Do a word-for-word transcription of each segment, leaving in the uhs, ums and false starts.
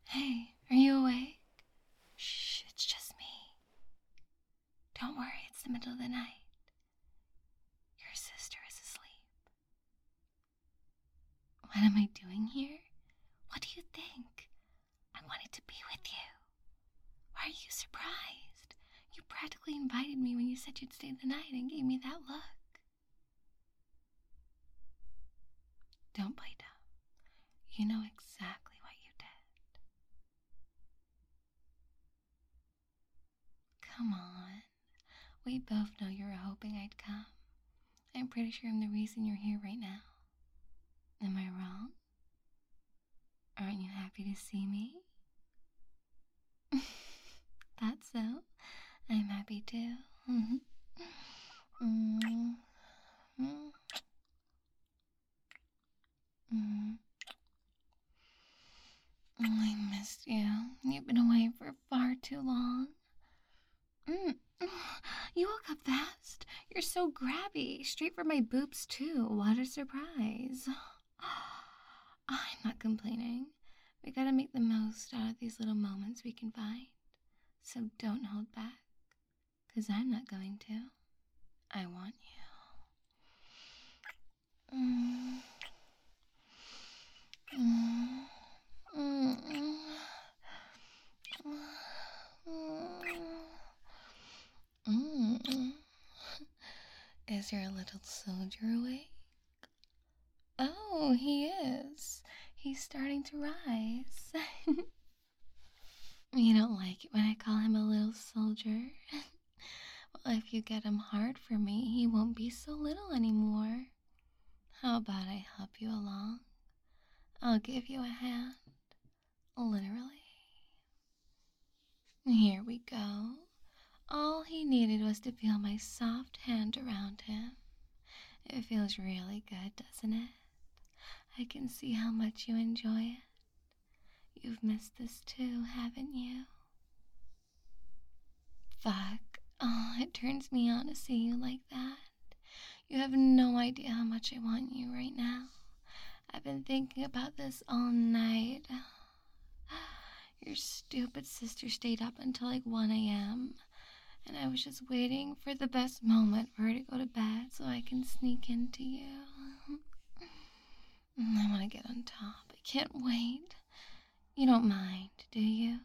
Hey, are you awake? Shh, it's just me. Don't worry, it's the middle of the night. Your sister is asleep. What am I doing here? What do you think? I wanted to be with you. Why are you surprised? You practically invited me when you said you'd stay the night and gave me that look. Don't play dumb. You know exactly what you did. Come on. We both know you were hoping I'd come. I'm pretty sure I'm the reason you're here right now. Am I wrong? Aren't you happy to see me? That's so. I'm happy too. mm. Mm. Mm. Oh, I missed you. You've been away for far too long. Mm. You woke up fast. You're so grabby. Straight for my boobs, too. What a surprise. I'm not complaining. We gotta make the most out of these little moments we can find. So don't hold back. Because I'm not going to. I want you. Mm. Mm. Mm. Mm. Is your little soldier awake? Oh, he is. He's starting to rise. You don't like it when I call him a little soldier? Well, if you get him hard for me, he won't be so little anymore. How about I help you along? I'll give you a hand. Literally. Here we go. All he needed was to feel my soft hand around him. It feels really good, doesn't it? I can see how much you enjoy it. You've missed this too, haven't you? Fuck. Oh, it turns me on to see you like that. You have no idea how much I want you right now. I've been thinking about this all night. Your stupid sister stayed up until like one a.m. and I was just waiting for the best moment for her to go to bed so I can sneak into you. I want to get on top. I can't wait. You don't mind, do you?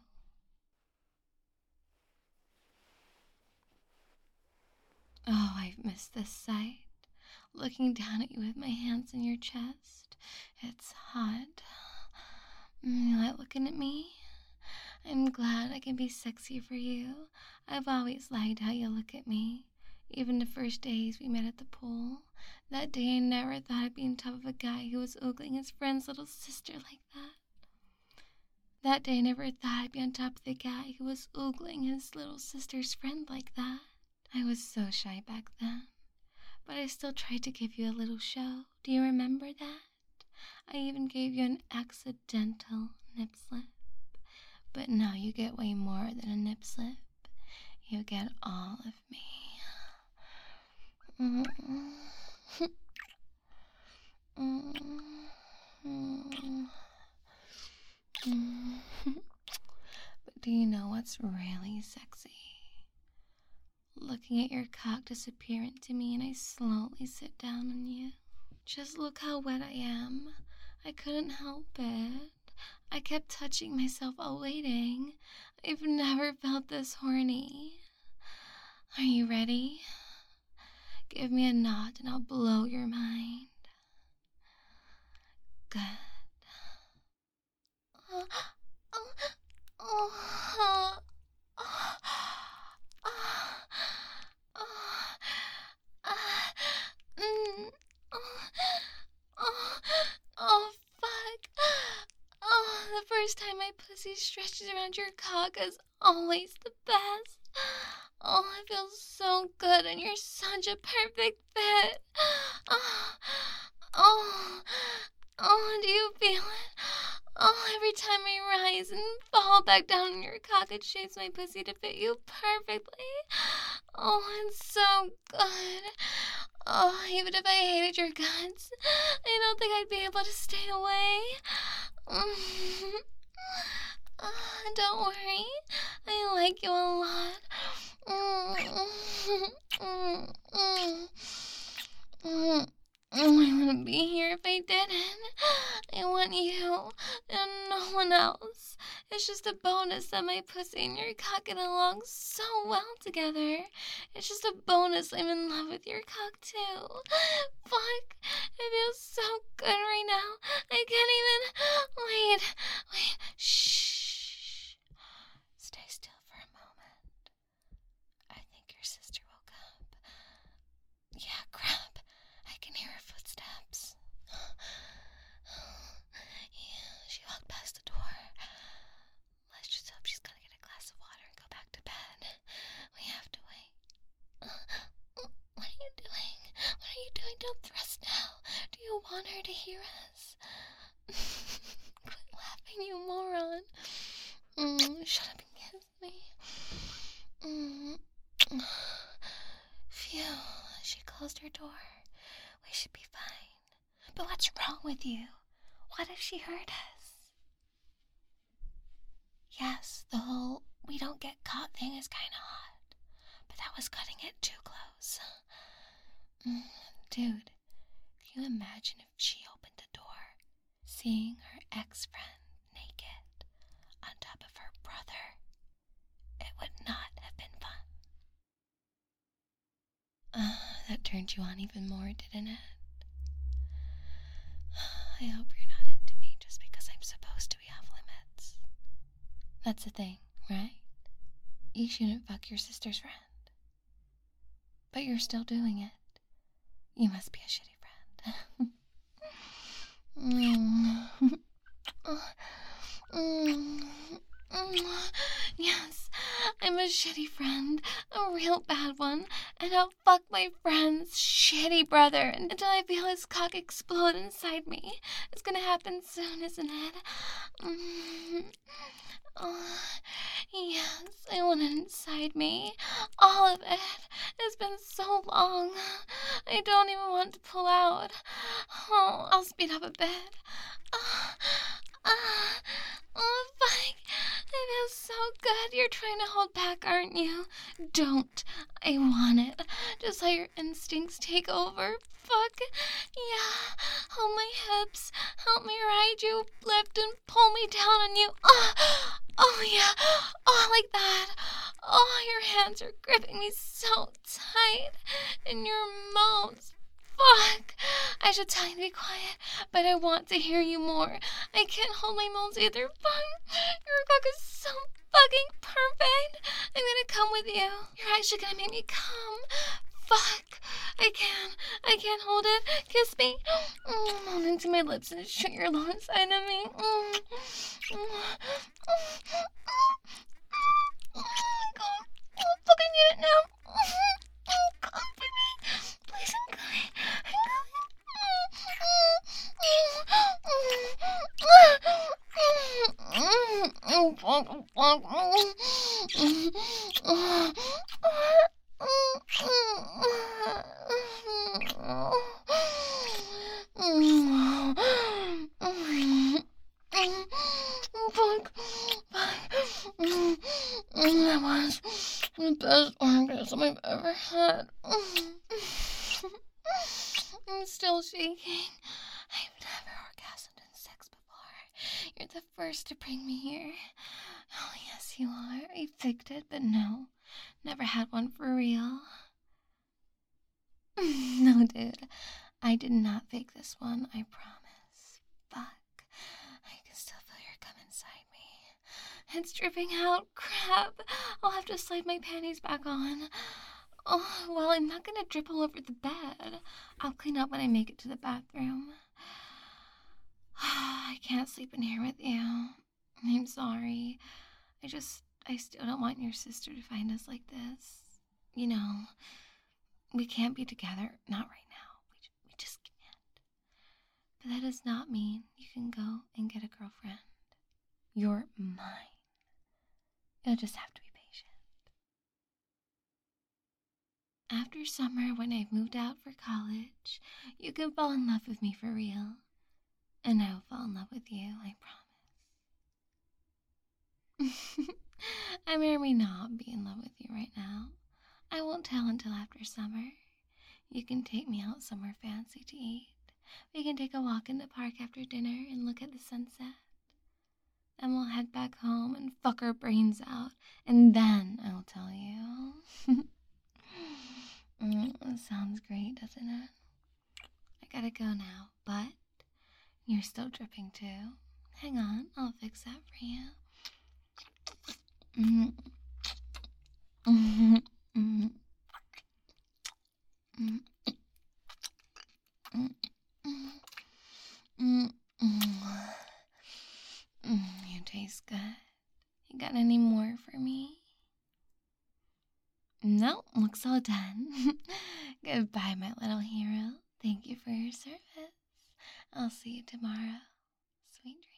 Oh, I've missed this sight. Looking down at you with my hands in your chest. It's hot. You like looking at me? I'm glad I can be sexy for you. I've always liked how you look at me. Even the first days we met at the pool. That day I never thought I'd be on top of a guy who was ogling his friend's little sister like that. That day I never thought I'd be on top of the guy who was ogling his little sister's friend like that. I was so shy back then. But I still tried to give you a little show. Do you remember that? I even gave you an accidental nip slip. But now you get way more than a nip slip. You get all of me. Mm. Mm. Mm. Mm. But do you know what's really sexy? Looking at your cock disappear into me and I slowly sit down on you. Just look how wet I am. I couldn't help it. I kept touching myself while waiting. I've never felt this horny. Are you ready? Give me a nod and I'll blow your mind. Good. Oh, oh, oh, oh, oh, oh, mm, oh, oh, oh, fuck. Oh, the first time my pussy stretches around your cock is always the best. Oh, it feels so good and you're such a perfect fit. Oh, oh, oh, do you feel it? Oh, every time I rise and fall back down on your cock, it shapes my pussy to fit you perfectly. Oh, it's so good. Oh, even if I hated your guts, I don't think I'd be able to stay away. Uh, don't worry. I like you a lot. Mm, mm, mm, mm. I wouldn't be here if I didn't. I want you and no one else. It's just a bonus that my pussy and your cock get along so well together. It's just a bonus I'm in love with your cock too. Fuck, it feels so good right now. I can't even... Wait, wait, shh. Stay still for a moment. I think your sister woke up. Yeah, crap. I can hear her footsteps. Yeah, she walked past the door. Let's just hope she's gonna get a glass of water and go back to bed. We have to wait. What are you doing? What are you doing? Don't thrust now. Do you want her to hear us? Quit laughing, you moron. Mm, shut up and kiss me. Mm. Phew, she closed her door. We should be fine. But what's wrong with you? What if she heard us? Yes, the whole we don't get caught thing is kind of hot. But that was cutting it too close. Mm, dude, can you imagine if she opened the door, seeing her ex-friend naked on top of her brother? It would not have been fun. Uh, that turned you on even more, didn't it? I hope you're not into me just because I'm supposed to be off limits. That's the thing, right? You shouldn't fuck your sister's friend. But you're still doing it. You must be a shitty friend. mm. Mm. Mm. Yes, I'm a shitty friend, a real bad one, and I'll fuck my friend's shitty brother until I feel his cock explode inside me. It's gonna happen soon, isn't it? Mm. Oh, yes, I want it inside me. All of it. It's been so long. I don't even want to pull out. Oh, I'll speed up a bit. Oh, oh, oh, fuck. It feels so good. You're trying to hold back, aren't you? Don't. I want it. Just let your instincts take over. Fuck. Yeah. Hold my hips. Help me ride you. Lift and pull me down on you. Oh, oh yeah. Oh, like that. Oh, your hands are gripping me so tight. And your moans. Fuck. I should tell you to be quiet, but I want to hear you more. I can't hold my moans either. Fuck. Your cock is so fucking perfect. I'm gonna come with you. You're actually gonna make me come. Fuck. I can't. I can't hold it. Kiss me. Mm, moan into my lips and shoot your love inside of me. Mm. Mm. Oh my god. I fucking need it now. Oh, come with me. Please, I'm coming. I'm Fuck. That was the best orgasm I've ever had. I'm still shaking. I've never orgasmed in sex before. You're the first to bring me here. Oh, yes, you are. I faked it, but no. Never had one for real. No, dude. I did not fake this one, I promise. Fuck. I can still feel your cum inside me. It's dripping out. Crap. I'll have to slide my panties back on. Oh, well, I'm not gonna drip all over the bed. I'll clean up when I make it to the bathroom. I can't sleep in here with you. I'm sorry. I just, I still don't want your sister to find us like this. You know, we can't be together. Not right now. We, we just can't. But that does not mean you can go and get a girlfriend. You're mine. You'll just have to be patient. After summer, when I've moved out for college, you can fall in love with me for real. And I will fall in love with you, I promise. I may or may not be in love with you right now. I won't tell until after summer. You can take me out somewhere fancy to eat. We can take a walk in the park after dinner and look at the sunset. Then we'll head back home and fuck our brains out, and then I'll tell you. Mm, sounds great, doesn't it? I gotta go now, but you're still dripping too. Hang on, I'll fix that for you. Mm. Mm. Mm. Mm. Mm. Mm. Mm. Mm. You taste good. You got any more for me? No, looks all done. Goodbye, my little hero. Thank you for your service. I'll see you tomorrow. Sweet dreams.